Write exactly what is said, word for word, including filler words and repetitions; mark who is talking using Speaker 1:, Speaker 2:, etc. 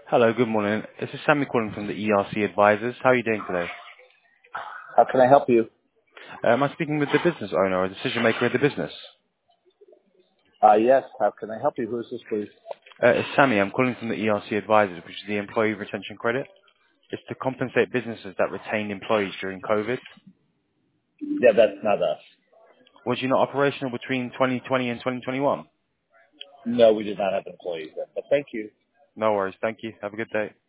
Speaker 1: Hello, good morning. This is Sammy calling from the E R C Advisors. How are you doing today?
Speaker 2: How can I help you?
Speaker 1: Uh, am I speaking with the business owner or decision maker of the business?
Speaker 2: Uh, yes. How can I help you? Who is this, please?
Speaker 1: Uh, it's Sammy. I'm calling from the E R C Advisors, which is the Employee Retention Credit. It's to compensate businesses that retained employees during COVID.
Speaker 2: Yeah, that's not us.
Speaker 1: Was you not operational between twenty twenty and twenty twenty-one?
Speaker 2: No, we did not have employees then. But thank you.
Speaker 1: No worries. Thank you. Have a good day.